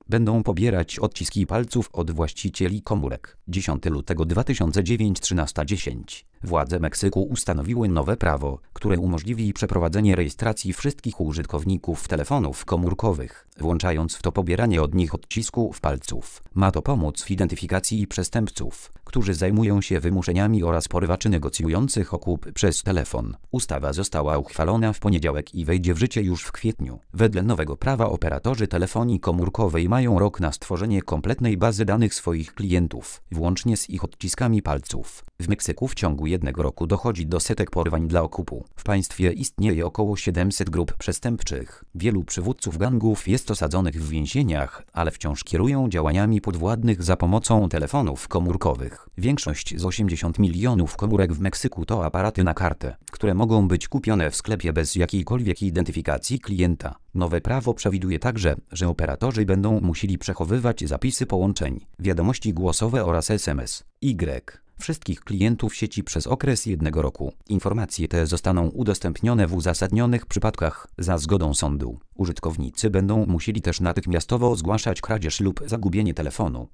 będą pobierać odciski palców od właścicieli komórek. 10 lutego 2009 13:10. Władze Meksyku ustanowiły nowe prawo, które umożliwi przeprowadzenie rejestracji wszystkich użytkowników telefonów komórkowych, włączając w to pobieranie od nich odcisków palców. Ma to pomóc w identyfikacji przestępców, którzy zajmują się wymuszeniami oraz porywaczy negocjujących okup przez telefon. Ustawa została uchwalona w poniedziałek i wejdzie w życie już w kwietniu. Wedle nowego prawa operatorzy telefonii komórkowej mają rok na stworzenie kompletnej bazy danych swoich klientów, włącznie z ich odciskami palców. W Meksyku w ciągu jednego roku dochodzi do setek porwań dla okupu. W państwie istnieje około 700 grup przestępczych. Wielu przywódców gangów jest osadzonych w więzieniach, ale wciąż kierują działaniami podwładnych za pomocą telefonów komórkowych. Większość z 80 milionów komórek w Meksyku to aparaty na kartę, które mogą być kupione w sklepie bez jakiejkolwiek identyfikacji klienta. Nowe prawo przewiduje także, że operatorzy będą musieli przechowywać zapisy połączeń, wiadomości głosowe oraz SMS wszystkich klientów sieci przez okres jednego roku. Informacje te zostaną udostępnione w uzasadnionych przypadkach za zgodą sądu. Użytkownicy będą musieli też natychmiastowo zgłaszać kradzież lub zagubienie telefonu.